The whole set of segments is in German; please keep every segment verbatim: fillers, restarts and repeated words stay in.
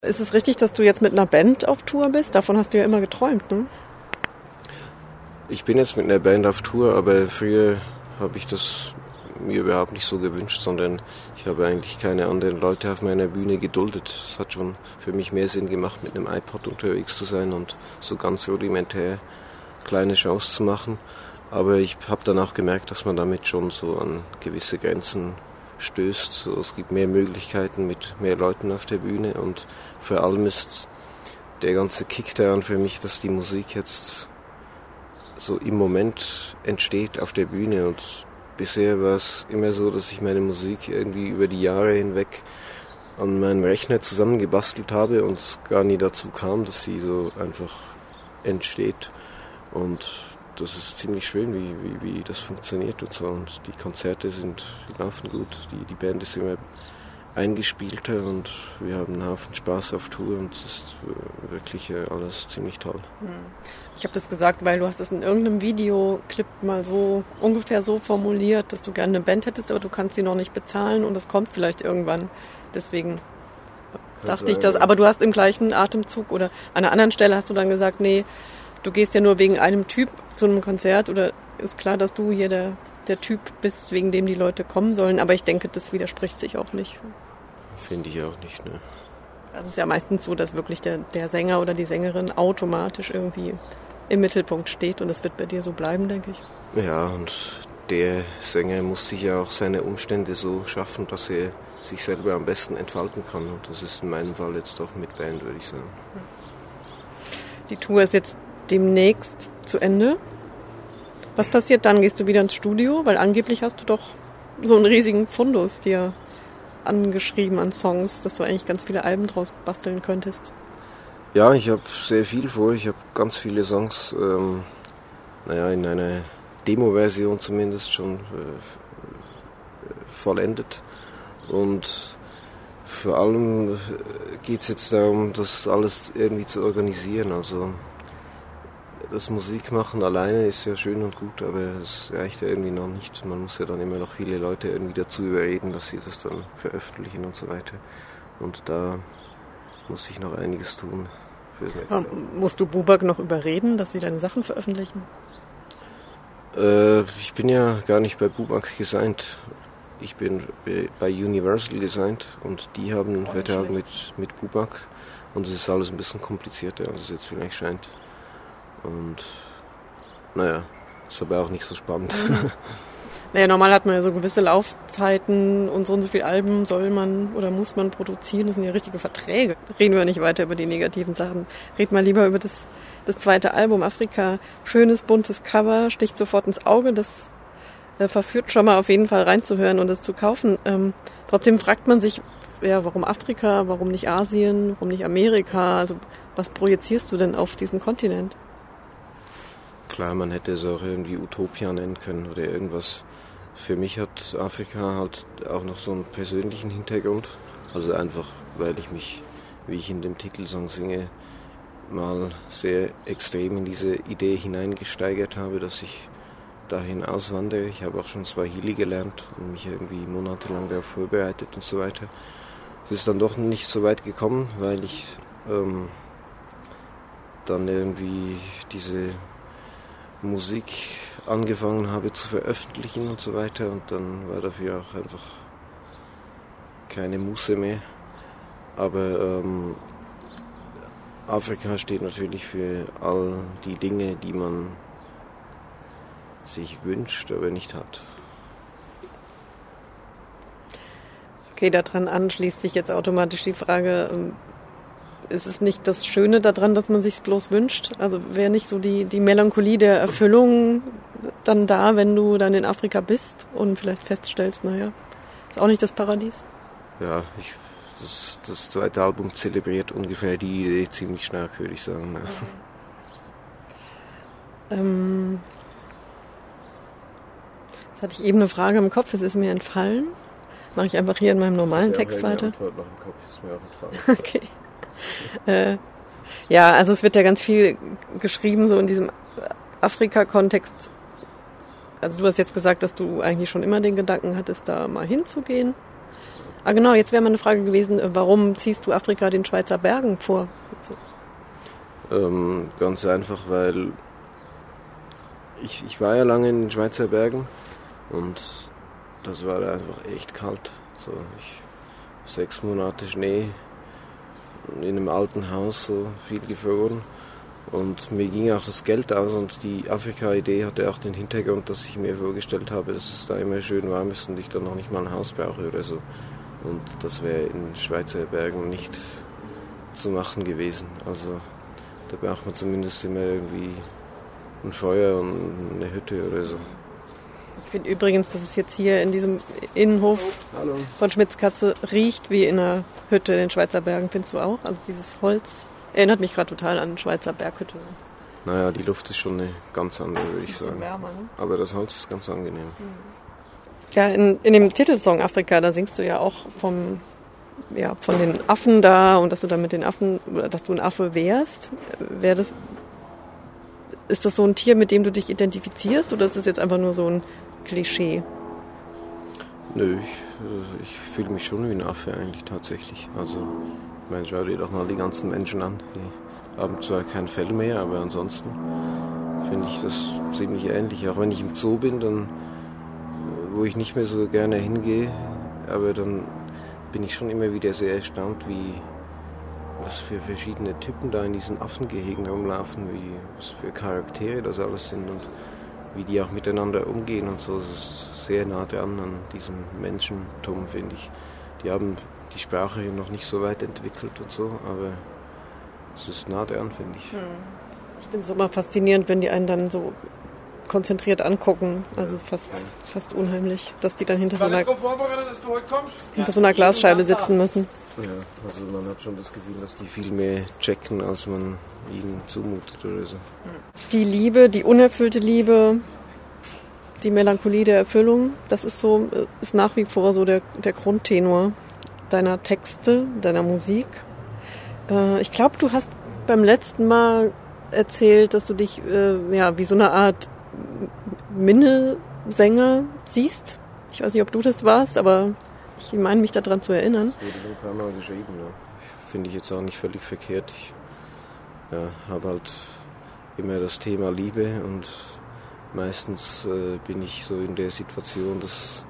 Ist es richtig, dass du jetzt mit einer Band auf Tour bist? Davon hast du ja immer geträumt, ne? Ich bin jetzt mit einer Band auf Tour, aber früher habe ich das mir überhaupt nicht so gewünscht, sondern ich habe eigentlich keine anderen Leute auf meiner Bühne geduldet. Es hat schon für mich mehr Sinn gemacht, mit einem iPod unterwegs zu sein und so ganz rudimentär kleine Shows zu machen. Aber ich habe dann auch gemerkt, dass man damit schon so an gewisse Grenzen stößt. So, es gibt mehr Möglichkeiten mit mehr Leuten auf der Bühne und vor allem ist der ganze Kick daran für mich, dass die Musik jetzt so im Moment entsteht auf der Bühne. Und bisher war es immer so, dass ich meine Musik irgendwie über die Jahre hinweg an meinem Rechner zusammengebastelt habe und es gar nie dazu kam, dass sie so einfach entsteht. Und das ist ziemlich schön, wie, wie, wie das funktioniert und so. Und die Konzerte sind, die laufen gut, die, die Band ist immer eingespielter und wir haben einen Haufen Spaß auf Tour und es ist wirklich alles ziemlich toll. Ich habe das gesagt, weil du hast es in irgendeinem Videoclip mal so ungefähr so formuliert, dass du gerne eine Band hättest, aber du kannst sie noch nicht bezahlen und das kommt vielleicht irgendwann. Deswegen Kann dachte sein, ich das. Aber du hast im gleichen Atemzug oder an einer anderen Stelle hast du dann gesagt, nee, du gehst ja nur wegen einem Typ zu einem Konzert oder ist klar, dass du hier der, der Typ bist, wegen dem die Leute kommen sollen. Aber ich denke, das widerspricht sich auch nicht. Finde ich auch nicht, ne? Es ist ja meistens so, dass wirklich der, der Sänger oder die Sängerin automatisch irgendwie im Mittelpunkt steht und das wird bei dir so bleiben, denke ich. Ja, und der Sänger muss sich ja auch seine Umstände so schaffen, dass er sich selber am besten entfalten kann. Und das ist in meinem Fall jetzt doch mit Band, würde ich sagen. Die Tour ist jetzt demnächst zu Ende. Was passiert dann? Gehst du wieder ins Studio? Weil angeblich hast du doch so einen riesigen Fundus dir angeschrieben an Songs, dass du eigentlich ganz viele Alben draus basteln könntest. Ja, ich habe sehr viel vor. Ich habe ganz viele Songs, ähm, naja, in einer Demo-Version zumindest schon äh, vollendet. Und vor allem geht es jetzt darum, das alles irgendwie zu organisieren. Also das Musikmachen alleine ist ja schön und gut, aber es reicht ja irgendwie noch nicht. Man muss ja dann immer noch viele Leute irgendwie dazu überreden, dass sie das dann veröffentlichen und so weiter. Und da muss ich noch einiges tun fürs nächste Jahr. Musst du Bubak noch überreden, dass sie deine Sachen veröffentlichen? Äh, ich bin ja gar nicht bei Bubak gesigned. Ich bin bei Universal gesigned und die haben einen Vertrag mit, mit Bubak. Und es ist alles ein bisschen komplizierter, als es jetzt vielleicht scheint. Und naja, ist aber auch nicht so spannend. Mhm. Naja, normal hat man ja so gewisse Laufzeiten und so und so viele Alben soll man oder muss man produzieren. Das sind ja richtige Verträge. Reden wir nicht weiter über die negativen Sachen. Reden wir lieber über das, das zweite Album, Afrika. Schönes, buntes Cover, sticht sofort ins Auge. Das äh, verführt schon mal auf jeden Fall reinzuhören und das zu kaufen. Ähm, trotzdem fragt man sich, ja, warum Afrika, warum nicht Asien, warum nicht Amerika? Also was projizierst du denn auf diesen Kontinent? Klar, man hätte es auch irgendwie Utopia nennen können oder irgendwas. Für mich hat Afrika halt auch noch so einen persönlichen Hintergrund. Also einfach, weil ich mich, wie ich in dem Titelsong singe, mal sehr extrem in diese Idee hineingesteigert habe, dass ich dahin auswandere. Ich habe auch schon Swahili gelernt und mich irgendwie monatelang darauf vorbereitet und so weiter. Es ist dann doch nicht so weit gekommen, weil ich ähm, dann irgendwie diese Musik angefangen habe zu veröffentlichen und so weiter und dann war dafür auch einfach keine Muße mehr. Aber ähm, Afrika steht natürlich für all die Dinge, die man sich wünscht, aber nicht hat. Okay, daran anschließt sich jetzt automatisch die Frage, ist es nicht das Schöne daran, dass man sich bloß wünscht? Also wäre nicht so die, die Melancholie der Erfüllung dann da, wenn du dann in Afrika bist und vielleicht feststellst, naja, ist auch nicht das Paradies? Ja, ich, das, das zweite Album zelebriert ungefähr die Idee ziemlich stark, würde ich sagen. Ja. Ähm, jetzt hatte ich eben eine Frage im Kopf, es ist mir entfallen. Mache ich einfach hier in meinem normalen Text weiter. Die Antwort noch im Kopf, ist mir auch entfallen. Okay. Äh, ja, also es wird ja ganz viel geschrieben, so in diesem Afrika-Kontext. Also du hast jetzt gesagt, dass du eigentlich schon immer den Gedanken hattest, da mal hinzugehen. Ah genau, jetzt wäre mal eine Frage gewesen, warum ziehst du Afrika den Schweizer Bergen vor? Ähm, ganz einfach, weil ich, ich war ja lange in den Schweizer Bergen und das war da einfach echt kalt. So, ich, sechs Monate Schnee in einem alten Haus, so viel gefroren. Und mir ging auch das Geld aus und die Afrika-Idee hatte auch den Hintergrund, dass ich mir vorgestellt habe, dass es da immer schön warm ist und ich dann noch nicht mal ein Haus brauche oder so. Und das wäre in Schweizer Bergen nicht zu machen gewesen. Also da braucht man zumindest immer irgendwie ein Feuer und eine Hütte oder so. Ich finde übrigens, dass es jetzt hier in diesem Innenhof Hallo. Von Schmitz Katze riecht wie in einer Hütte in den Schweizer Bergen. Findest du auch? Also dieses Holz erinnert mich gerade total an eine Schweizer Berghütte. Naja, die Luft ist schon eine ganz andere, würde ich sagen. Wärmer, ne? Aber das Holz ist ganz angenehm. Ja, in, in dem Titelsong Afrika, da singst du ja auch vom, ja, von den Affen da und dass du da mit den Affen, dass du ein Affe wärst. Wär das, ist das so ein Tier, mit dem du dich identifizierst oder ist das jetzt einfach nur so ein Klischee? Nö, ich, ich fühle mich schon wie ein Affe eigentlich tatsächlich. Also, ich meine, schau dir doch mal die ganzen Menschen an. Die haben zwar kein Fell mehr, aber ansonsten finde ich das ziemlich ähnlich. Auch wenn ich im Zoo bin, dann, wo ich nicht mehr so gerne hingehe, aber dann bin ich schon immer wieder sehr erstaunt, wie was für verschiedene Typen da in diesen Affengehegen rumlaufen, wie was für Charaktere das alles sind und wie die auch miteinander umgehen und so. Das ist sehr nah dran an diesem Menschentum, finde ich. Die haben die Sprache noch nicht so weit entwickelt und so, aber es ist nah dran, finde ich. Ich finde es immer faszinierend, wenn die einen dann so konzentriert angucken. Also fast, fast unheimlich, dass die dann hinter so, einer, hinter so einer Glasscheibe sitzen müssen. Ja, also man hat schon das Gefühl, dass die viel mehr checken, als man ihnen zumutet oder so. Die Liebe, die unerfüllte Liebe, die Melancholie der Erfüllung, das ist so, ist nach wie vor so der, der Grundtenor deiner Texte, deiner Musik. Ich glaube, du hast beim letzten Mal erzählt, dass du dich ja wie so eine Art Minnesänger siehst. Ich weiß nicht, ob du das warst, aber ich meine mich daran zu erinnern. Das wurde schon ein paar Mal geschrieben, ja. Finde ich jetzt auch nicht völlig verkehrt. Ich ja, habe halt immer das Thema Liebe und meistens äh, bin ich so in der Situation, dass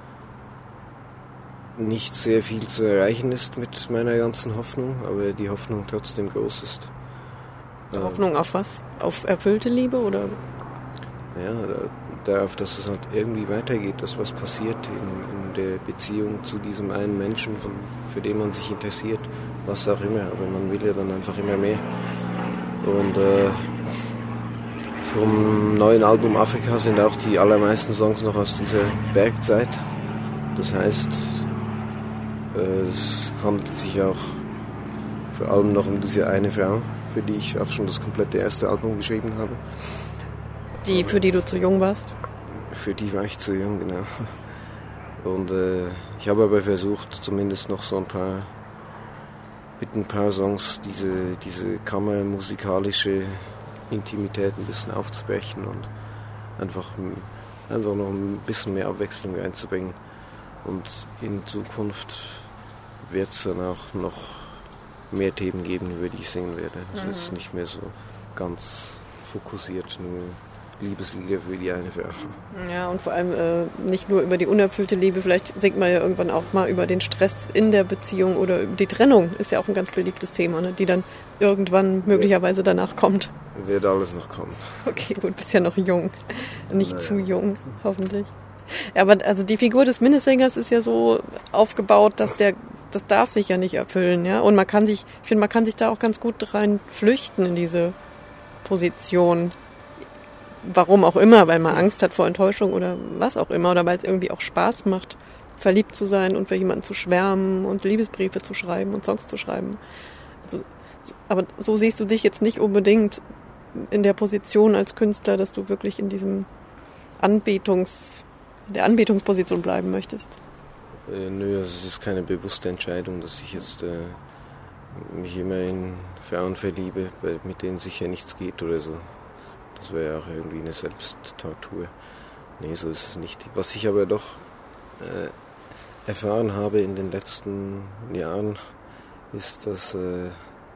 nicht sehr viel zu erreichen ist mit meiner ganzen Hoffnung, aber die Hoffnung trotzdem groß ist. Äh, Hoffnung auf was? Auf erfüllte Liebe oder? Ja, darauf, dass es halt irgendwie weitergeht, dass was passiert in, in der Beziehung zu diesem einen Menschen, von, für den man sich interessiert, was auch immer, aber man will ja dann einfach immer mehr. Und äh, vom neuen Album Afrika sind auch die allermeisten Songs noch aus dieser Bergzeit. Das heißt, äh, es handelt sich auch vor allem noch um diese eine Frau, für die ich auch schon das komplette erste Album geschrieben habe. Die, für die du zu jung warst? Für die war ich zu jung, genau. Und äh, ich habe aber versucht, zumindest noch so ein paar, mit ein paar Songs diese, diese kammermusikalische Intimität ein bisschen aufzubrechen und einfach, einfach noch ein bisschen mehr Abwechslung reinzubringen. Und in Zukunft wird es dann auch noch mehr Themen geben, über die ich singen werde. Also es ist nicht mehr so ganz fokussiert, nur Liebeslieder für die eine Frau. Ja, und vor allem äh, nicht nur über die unerfüllte Liebe, vielleicht singt man ja irgendwann auch mal über den Stress in der Beziehung oder über die Trennung, ist ja auch ein ganz beliebtes Thema, ne? Die dann irgendwann möglicherweise ja. danach kommt. Wird alles noch kommen. Okay, gut, bist ja noch jung, nicht naja. zu jung, hoffentlich. Ja, aber also die Figur des Minnesängers ist ja so aufgebaut, dass der, das darf sich ja nicht erfüllen, ja, und man kann sich, ich finde, man kann sich da auch ganz gut rein flüchten in diese Position. Warum auch immer, weil man Angst hat vor Enttäuschung oder was auch immer, oder weil es irgendwie auch Spaß macht, verliebt zu sein und für jemanden zu schwärmen und Liebesbriefe zu schreiben und Songs zu schreiben. Also, so, aber so siehst du dich jetzt nicht unbedingt in der Position als Künstler, dass du wirklich in diesem Anbetungs, der Anbetungsposition bleiben möchtest. Äh, nö, also es ist keine bewusste Entscheidung, dass ich jetzt äh, mich immer in Frauen verliebe, mit denen sicher nichts geht oder so. Das wäre ja auch irgendwie eine Selbsttortur. Nee, so ist es nicht. Was ich aber doch äh, erfahren habe in den letzten Jahren, ist, dass, äh,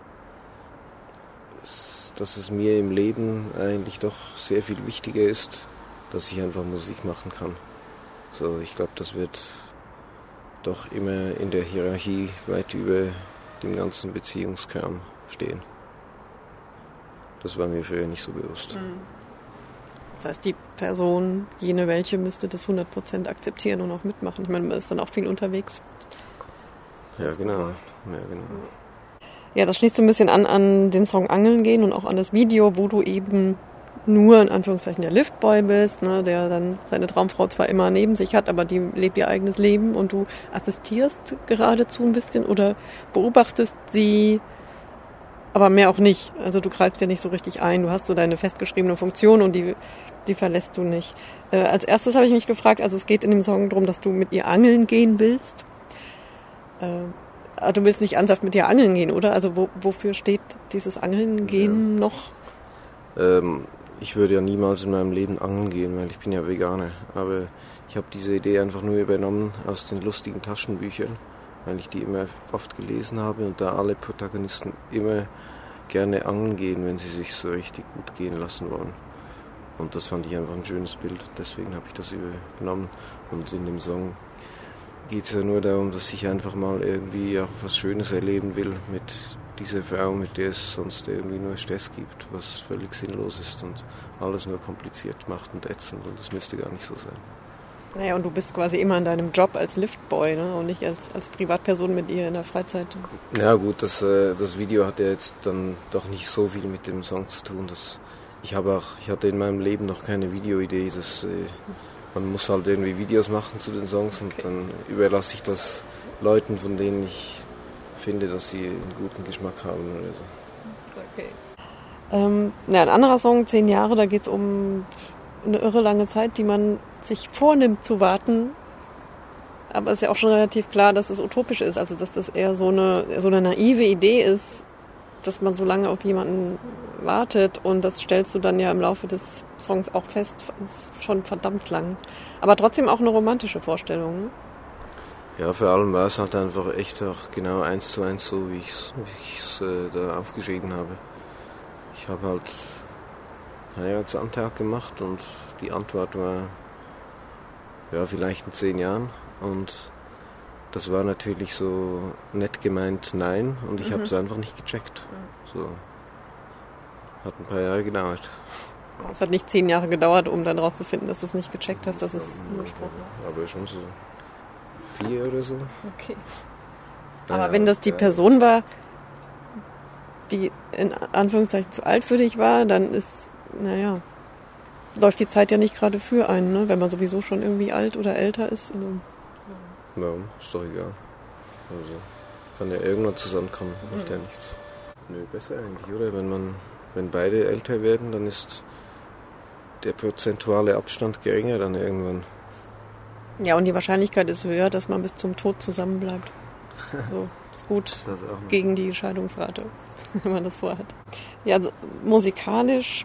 dass es mir im Leben eigentlich doch sehr viel wichtiger ist, dass ich einfach Musik machen kann. So, ich glaube, das wird doch immer in der Hierarchie weit über dem ganzen Beziehungskern stehen. Das war mir früher nicht so bewusst. Das heißt, die Person, jene welche, müsste das hundert Prozent akzeptieren und auch mitmachen. Ich meine, man ist dann auch viel unterwegs. Ja, genau. Ja, genau. Ja, das schließt so ein bisschen an an den Song Angeln gehen und auch an das Video, wo du eben nur in Anführungszeichen der Liftboy bist, ne, der dann seine Traumfrau zwar immer neben sich hat, aber die lebt ihr eigenes Leben und du assistierst geradezu ein bisschen oder beobachtest sie, aber mehr auch nicht. Also du greifst ja nicht so richtig ein, du hast so deine festgeschriebene Funktion und die, die verlässt du nicht. Äh, als erstes habe ich mich gefragt, also es geht in dem Song darum, dass du mit ihr angeln gehen willst. Äh, du willst nicht ernsthaft mit ihr angeln gehen, oder? Also wo, wofür steht dieses Angeln gehen ja. noch? Ähm, ich würde ja niemals in meinem Leben angeln gehen, weil ich bin ja Veganer. Aber ich habe diese Idee einfach nur übernommen aus den lustigen Taschenbüchern, weil ich die immer oft gelesen habe und da alle Protagonisten immer gerne angeln gehen, wenn sie sich so richtig gut gehen lassen wollen. Und das fand ich einfach ein schönes Bild, deswegen habe ich das übernommen. Und in dem Song geht es ja nur darum, dass ich einfach mal irgendwie auch was Schönes erleben will mit dieser Frau, mit der es sonst irgendwie nur Stress gibt, was völlig sinnlos ist und alles nur kompliziert macht und ätzend und das müsste gar nicht so sein. Naja, und du bist quasi immer in deinem Job als Liftboy, ne? Und nicht als, als Privatperson mit ihr in der Freizeit. Ja gut, das, äh, das Video hat ja jetzt dann doch nicht so viel mit dem Song zu tun. Das, ich, habe auch, ich hatte in meinem Leben noch keine Videoidee. Das, äh, man muss halt irgendwie Videos machen zu den Songs und okay. Dann überlasse ich das Leuten, von denen ich finde, dass sie einen guten Geschmack haben oder so. Okay. Ähm, ja, ein anderer Song, zehn Jahre, da geht es um eine irre lange Zeit, die man sich vornimmt zu warten. Aber es ist ja auch schon relativ klar, dass es utopisch ist, also dass das eher so eine, so eine naive Idee ist, dass man so lange auf jemanden wartet und das stellst du dann ja im Laufe des Songs auch fest, ist schon verdammt lang. Aber trotzdem auch eine romantische Vorstellung, ne? Ja, vor allem war es halt einfach echt auch genau eins zu eins so, wie ich es äh, da aufgeschrieben habe. Ich habe halt Heiratsantrag gemacht und die Antwort war, ja, vielleicht in zehn Jahren. Und das war natürlich so nett gemeint, nein. Und ich mhm. habe es einfach nicht gecheckt. So. Hat ein paar Jahre gedauert. Es hat nicht zehn Jahre gedauert, um dann rauszufinden, dass du es nicht gecheckt hast, dass es nur Spruch war. Aber schon so vier oder so. Okay. Aber ja, wenn das die ja. Person war, die in Anführungszeichen zu alt für dich war, dann ist, naja, läuft die Zeit ja nicht gerade für einen, ne? Wenn man sowieso schon irgendwie alt oder älter ist. Also. Ja, ist doch egal. Also kann ja irgendwann zusammenkommen, macht mhm. ja nichts. Nö, besser eigentlich, oder? Wenn man, wenn beide älter werden, dann ist der prozentuale Abstand geringer dann irgendwann. Ja, und die Wahrscheinlichkeit ist höher, dass man bis zum Tod zusammenbleibt. So, ist gut gegen die Scheidungsrate, wenn man das vorhat. Ja, musikalisch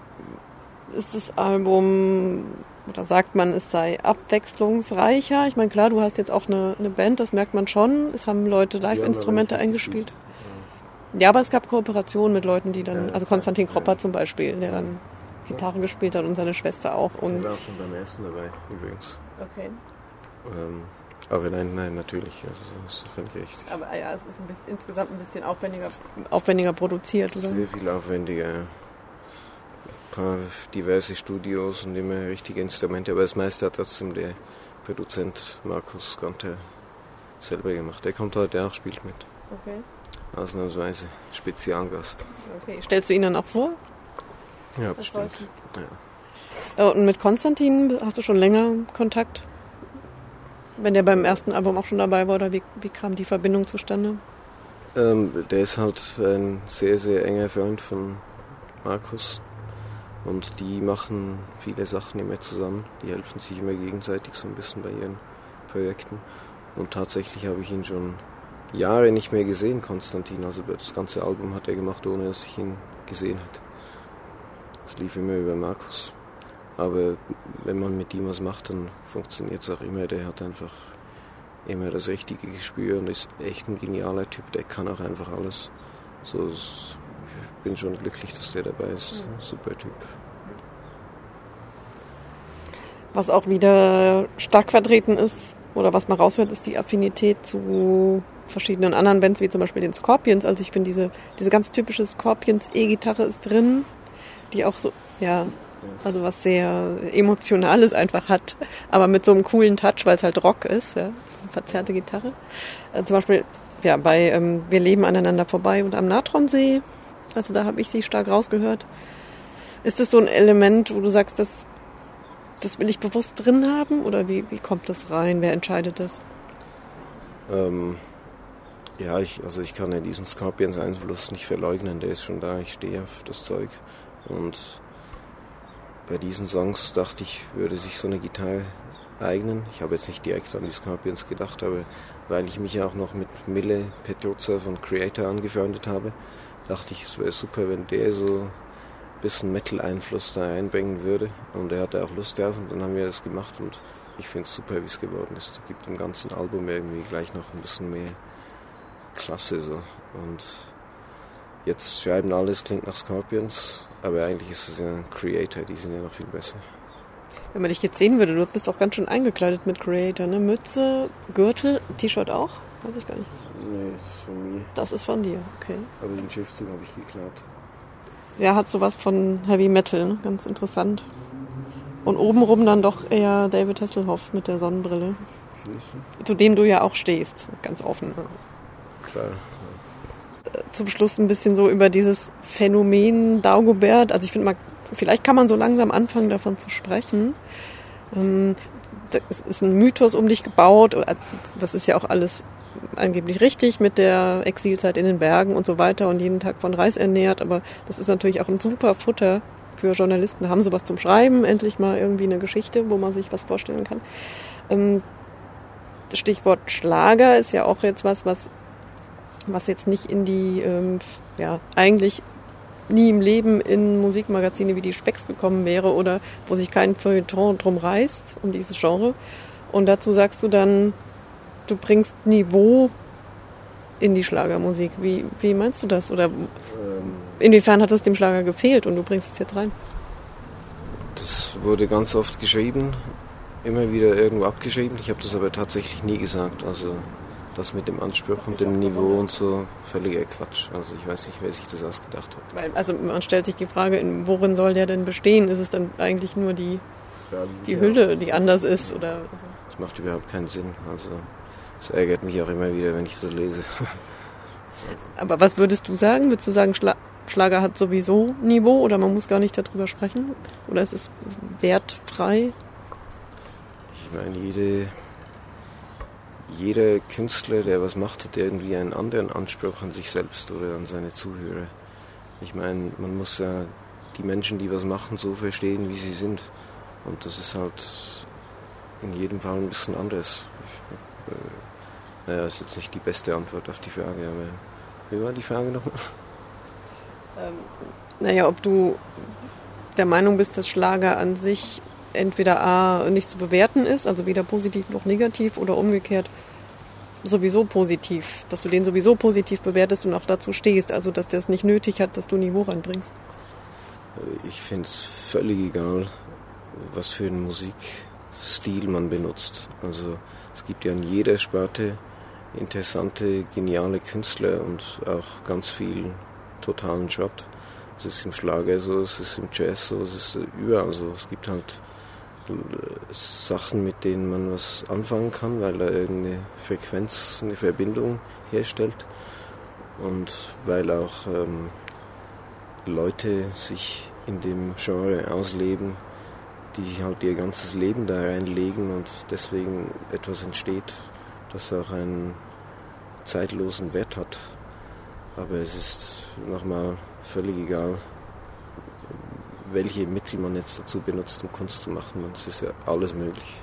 ist das Album, oder sagt man, es sei abwechslungsreicher. Ich meine, klar, du hast jetzt auch eine, eine Band, das merkt man schon. Es haben Leute Live-Instrumente eingespielt. Ja. ja, aber es gab Kooperationen mit Leuten, die dann, ja, also Konstantin ja, Kropper ja. zum Beispiel, der dann Gitarre gespielt hat und seine Schwester auch. Und ich war auch schon beim ersten dabei, übrigens. Okay. Ähm, aber nein, nein, natürlich, also das ist völlig richtig. Aber ja, es ist ein bisschen, insgesamt ein bisschen aufwendiger, aufwendiger produziert, oder? Sehr viel aufwendiger, ja. Ein paar diverse Studios und immer richtige Instrumente, aber das meiste hat trotzdem der Produzent Markus Gonter selber gemacht. Der kommt heute auch, spielt mit. Okay. Ausnahmsweise Spezialgast. Okay, stellst du ihn dann auch vor? Ja, bestimmt. Ja. Und mit Konstantin hast du schon länger Kontakt? Wenn der beim ersten Album auch schon dabei war, oder wie, wie kam die Verbindung zustande? Ähm, der ist halt ein sehr, sehr enger Freund von Markus und die machen viele Sachen immer zusammen. Die helfen sich immer gegenseitig so ein bisschen bei ihren Projekten. Und tatsächlich habe ich ihn schon Jahre nicht mehr gesehen, Konstantin. Also das ganze Album hat er gemacht, ohne dass ich ihn gesehen hätte. Es lief immer über Markus. Aber wenn man mit ihm was macht, dann funktioniert es auch immer. Der hat einfach immer das richtige Gespür und ist echt ein genialer Typ, der kann auch einfach alles. So, ich bin schon glücklich, dass der dabei ist. Super Typ. Was auch wieder stark vertreten ist, oder was man raushört, ist die Affinität zu verschiedenen anderen Bands, wie zum Beispiel den Scorpions. Also ich finde, diese, diese ganz typische Scorpions-E-Gitarre ist drin, die auch so, ja, also was sehr Emotionales einfach hat, aber mit so einem coolen Touch, weil es halt Rock ist, ja, das ist eine verzerrte Gitarre. Also zum Beispiel, ja, bei ähm, Wir leben aneinander vorbei und am Natronsee, also da habe ich sie stark rausgehört. Ist das so ein Element, wo du sagst, das, das will ich bewusst drin haben, oder wie, wie kommt das rein? Wer entscheidet das? Ähm, ja, ich, also ich kann ja diesen Scorpions-Einfluss nicht verleugnen, der ist schon da, ich stehe auf das Zeug. Und bei diesen Songs dachte ich, würde sich so eine Gitarre eignen. Ich habe jetzt nicht direkt an die Scorpions gedacht, aber weil ich mich ja auch noch mit Mille Petruzza von Creator angefreundet habe, dachte ich, es wäre super, wenn der so ein bisschen Metal-Einfluss da einbringen würde. Und er hatte auch Lust drauf und dann haben wir das gemacht und ich finde es super, wie es geworden ist. Es gibt im ganzen Album irgendwie gleich noch ein bisschen mehr Klasse so. Und jetzt schreiben alle, es klingt nach Scorpions, aber eigentlich ist es ja ein Creator, die sind ja noch viel besser. Wenn man dich jetzt sehen würde, du bist auch ganz schön eingekleidet mit Creator, ne? Mütze, Gürtel, T-Shirt auch? Weiß ich gar nicht. Nee, das ist von mir. Das ist von dir, okay. Aber den Schriftzug habe ich geklaut. Ja, hat sowas von Heavy Metal, ne? Ganz interessant. Und obenrum dann doch eher David Hasselhoff mit der Sonnenbrille. Schließen. Zu dem du ja auch stehst, ganz offen. Klar. Zum Schluss ein bisschen so über dieses Phänomen Dagobert. Also ich finde mal, vielleicht kann man so langsam anfangen, davon zu sprechen. Es ist ein Mythos um dich gebaut. Das ist ja auch alles angeblich richtig mit der Exilzeit in den Bergen und so weiter und jeden Tag von Reis ernährt. Aber das ist natürlich auch ein super Futter für Journalisten. Haben sie was zum Schreiben, endlich mal irgendwie eine Geschichte, wo man sich was vorstellen kann. Stichwort Schlager ist ja auch jetzt was, was was jetzt nicht in die, ähm, ja, eigentlich nie im Leben in Musikmagazine wie die Spex gekommen wäre oder wo sich kein Feuilleton drum reißt, um dieses Genre. Und dazu sagst du dann, du bringst Niveau in die Schlagermusik. Wie, wie meinst du das? Oder inwiefern hat es dem Schlager gefehlt und du bringst es jetzt rein? Das wurde ganz oft geschrieben, immer wieder irgendwo abgeschrieben. Ich habe das aber tatsächlich nie gesagt. Also das mit dem Anspruch und dem Niveau und so, völliger Quatsch. Also ich weiß nicht, wer sich das ausgedacht hat. Weil, also man stellt sich die Frage, worin soll der denn bestehen? Ist es dann eigentlich nur die, die Hülle, die anders ist? Oder? Das macht überhaupt keinen Sinn. Also es ärgert mich auch immer wieder, wenn ich das lese. Aber was würdest du sagen? Würdest du sagen, Schla- Schlager hat sowieso Niveau oder man muss gar nicht darüber sprechen? Oder ist es wertfrei? Ich meine, jede... Jeder Künstler, der was macht, hat irgendwie einen anderen Anspruch an sich selbst oder an seine Zuhörer. Ich meine, man muss ja die Menschen, die was machen, so verstehen, wie sie sind. Und das ist halt in jedem Fall ein bisschen anders. Ich, äh, naja, ist jetzt nicht die beste Antwort auf die Frage, aber wie war die Frage nochmal? Ähm, naja, ob du der Meinung bist, dass Schlager an sich entweder A, nicht zu bewerten ist, also weder positiv noch negativ, oder umgekehrt sowieso positiv, dass du den sowieso positiv bewertest und auch dazu stehst, also dass der es nicht nötig hat, dass du Niveau ranbringst. Ich finde es völlig egal, was für einen Musikstil man benutzt. Also es gibt ja in jeder Sparte interessante, geniale Künstler und auch ganz viel totalen Schrott. Es ist im Schlager so, es ist im Jazz so, es ist überall so. Es gibt halt Sachen, mit denen man was anfangen kann, weil da irgendeine Frequenz, eine Verbindung herstellt und weil auch ähm, Leute sich in dem Genre ausleben, die halt ihr ganzes Leben da reinlegen und deswegen etwas entsteht, das auch einen zeitlosen Wert hat. Aber es ist nochmal völlig egal, welche Mittel man jetzt dazu benutzt, um Kunst zu machen. Und es ist ja alles möglich.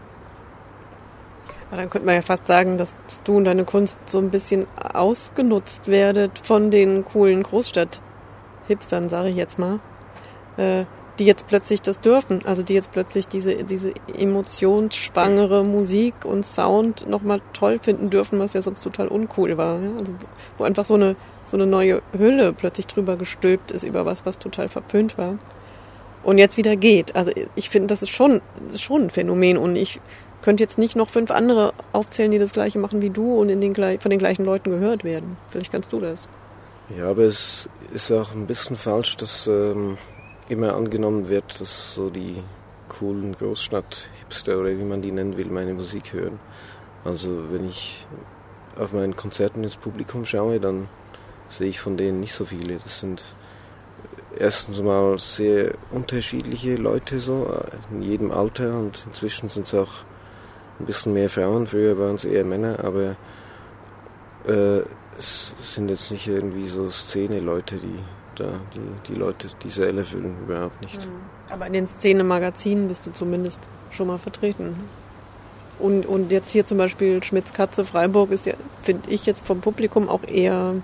Aber dann könnte man ja fast sagen, dass du und deine Kunst so ein bisschen ausgenutzt werdet von den coolen Großstadt-Hipstern, sage ich jetzt mal. Äh, die jetzt plötzlich das dürfen, also die jetzt plötzlich diese, diese emotionsschwangere Musik und Sound nochmal toll finden dürfen, was ja sonst total uncool war. Ja? Also wo einfach so eine, so eine neue Hülle plötzlich drüber gestülpt ist über was, was total verpönt war. Und jetzt wieder geht. Also ich finde, das ist schon, das ist schon ein Phänomen und ich könnte jetzt nicht noch fünf andere aufzählen, die das Gleiche machen wie du und in den, von den gleichen Leuten gehört werden. Vielleicht kannst du das. Ja, aber es ist auch ein bisschen falsch, dass ähm, immer angenommen wird, dass so die coolen Großstadt-Hipster oder wie man die nennen will, meine Musik hören. Also wenn ich auf meinen Konzerten ins Publikum schaue, dann sehe ich von denen nicht so viele. Das sind erstens mal sehr unterschiedliche Leute, so in jedem Alter, und inzwischen sind es auch ein bisschen mehr Frauen. Früher waren es eher Männer, aber äh, es sind jetzt nicht irgendwie so Szene-Leute, die da die, die Leute die Säle füllen, überhaupt nicht. Aber in den Szene-Magazinen bist du zumindest schon mal vertreten. Und, und jetzt hier zum Beispiel Schmitz Katze Freiburg ist ja, finde ich, jetzt vom Publikum auch eher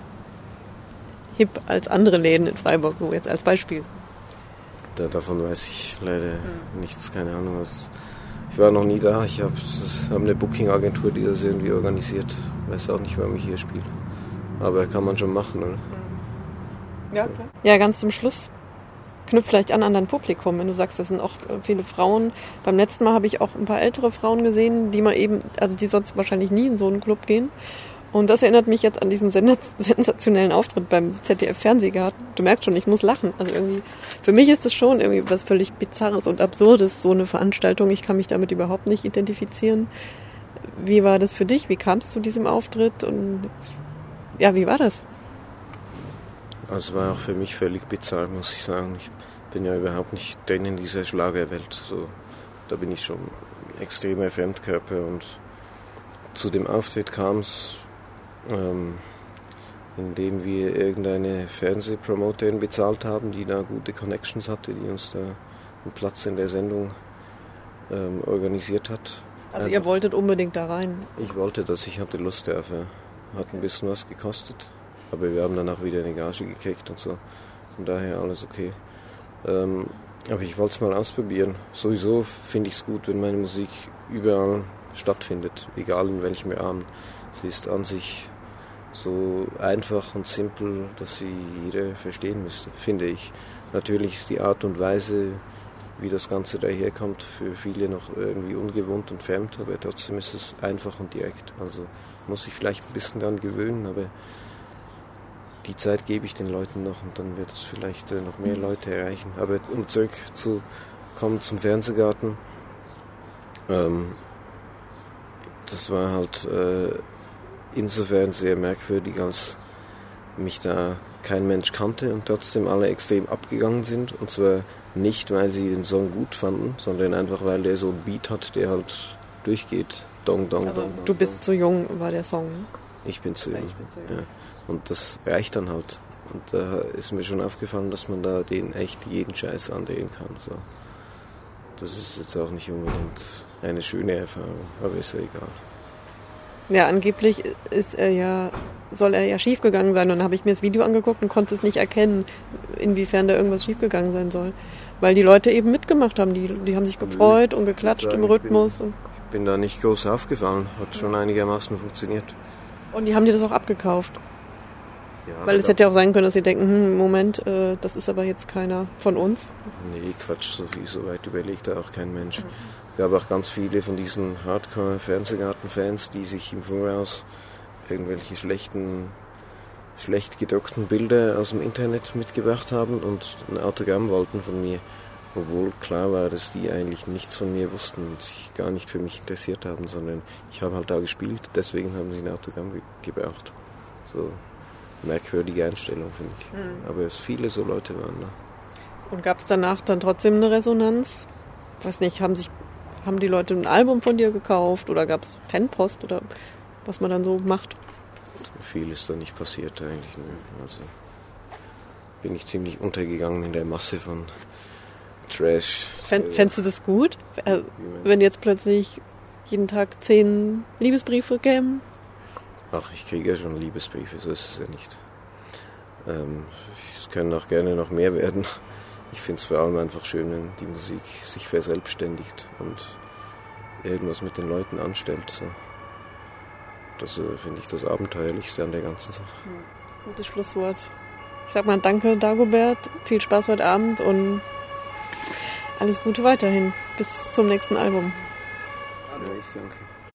hip als andere Läden in Freiburg, so jetzt als Beispiel. Da, davon weiß ich leider hm. nichts, keine Ahnung. Was. Ich war noch nie da, ich habe hab eine Booking-Agentur, die das irgendwie organisiert. Weiß auch nicht, warum ich hier spiele. Aber kann man schon machen, oder? Ja, klar. Ja, ganz zum Schluss. Knüpft vielleicht an an dein Publikum, wenn du sagst, das sind auch viele Frauen. Beim letzten Mal habe ich auch ein paar ältere Frauen gesehen, die mal eben, also die sonst wahrscheinlich nie in so einen Club gehen. Und das erinnert mich jetzt an diesen sensationellen Auftritt beim Z D F-Fernsehgarten. Du merkst schon, ich muss lachen. Also irgendwie, für mich ist das schon irgendwie was völlig Bizarres und Absurdes, so eine Veranstaltung. Ich kann mich damit überhaupt nicht identifizieren. Wie war das für dich? Wie kam es zu diesem Auftritt? Und ja, wie war das? Also war auch für mich völlig bizarr, muss ich sagen. Ich bin ja überhaupt nicht drin in dieser Schlagerwelt. So, da bin ich schon ein extremer Fremdkörper. Und zu dem Auftritt kam es, ähm, indem wir irgendeine Fernsehpromoterin bezahlt haben, die da gute Connections hatte, die uns da einen Platz in der Sendung ähm, organisiert hat. Also ihr wolltet unbedingt da rein? Ich wollte das, ich hatte Lust darauf. Ja. Hat ein bisschen was gekostet. Aber wir haben danach wieder eine Gage gekriegt und so. Von daher alles okay. Ähm, aber ich wollte es mal ausprobieren. Sowieso finde ich es gut, wenn meine Musik überall stattfindet, egal in welchem Rahmen. Sie ist an sich so einfach und simpel, dass sie jeder verstehen müsste, finde ich. Natürlich ist die Art und Weise, wie das Ganze daherkommt, für viele noch irgendwie ungewohnt und fremd, aber trotzdem ist es einfach und direkt. Also muss ich vielleicht ein bisschen daran gewöhnen, aber die Zeit gebe ich den Leuten noch und dann wird es vielleicht äh, noch mehr Leute erreichen. Aber um zurückzukommen zum Fernsehgarten, ähm, das war halt äh, insofern sehr merkwürdig, als mich da kein Mensch kannte und trotzdem alle extrem abgegangen sind. Und zwar nicht, weil sie den Song gut fanden, sondern einfach, weil der so einen Beat hat, der halt durchgeht. Dong, dong, also, dong, du bist dong. Zu jung, war der Song. Ich bin zu jung. Ich bin zu jung. Ja. Und das reicht dann halt. Und da ist mir schon aufgefallen, dass man da den echt jeden Scheiß andrehen kann. So. Das ist jetzt auch nicht unbedingt eine schöne Erfahrung, aber ist ja egal. Ja, angeblich ist er ja, soll er ja schiefgegangen sein. Und dann habe ich mir das Video angeguckt und konnte es nicht erkennen, inwiefern da irgendwas schiefgegangen sein soll. Weil die Leute eben mitgemacht haben. Die, die haben sich gefreut und geklatscht sagen, im Rhythmus. Ich bin, ich bin da nicht groß aufgefallen. Hat schon einigermaßen funktioniert. Und die haben dir das auch abgekauft? Ja, weil es hätte ja auch sein können, dass sie denken, hm, Moment, äh, das ist aber jetzt keiner von uns. Nee, Quatsch, so, viel, so weit überlegt da auch kein Mensch. Mhm. Es gab auch ganz viele von diesen Hardcore-Fernsehgarten-Fans, die sich im Voraus irgendwelche schlechten, schlecht gedruckten Bilder aus dem Internet mitgebracht haben und ein Autogramm wollten von mir. Obwohl klar war, dass die eigentlich nichts von mir wussten und sich gar nicht für mich interessiert haben, sondern ich habe halt da gespielt, deswegen haben sie ein Autogramm ge- gebraucht. So. Merkwürdige Einstellung, finde ich. Mhm. Aber es viele so Leute waren da. Und gab es danach dann trotzdem eine Resonanz? Weiß nicht, haben sich, haben die Leute ein Album von dir gekauft oder gab es Fanpost oder was man dann so macht? Viel ist da nicht passiert eigentlich. Ne? Also bin ich ziemlich untergegangen in der Masse von Trash. Fänd, fändest du das gut? Also, wenn jetzt plötzlich jeden Tag zehn Liebesbriefe kämen? Ach, ich kriege ja schon Liebesbriefe, so ist es ja nicht. Ähm, es können auch gerne noch mehr werden. ich finde es vor allem einfach schön, wenn die Musik sich verselbstständigt und irgendwas mit den Leuten anstellt. So. Das äh, finde ich das Abenteuerlichste an der ganzen Sache. Gutes Schlusswort. Ich sag mal danke, Dagobert. Viel Spaß heute Abend und alles Gute weiterhin. Bis zum nächsten Album. Ja, ich danke.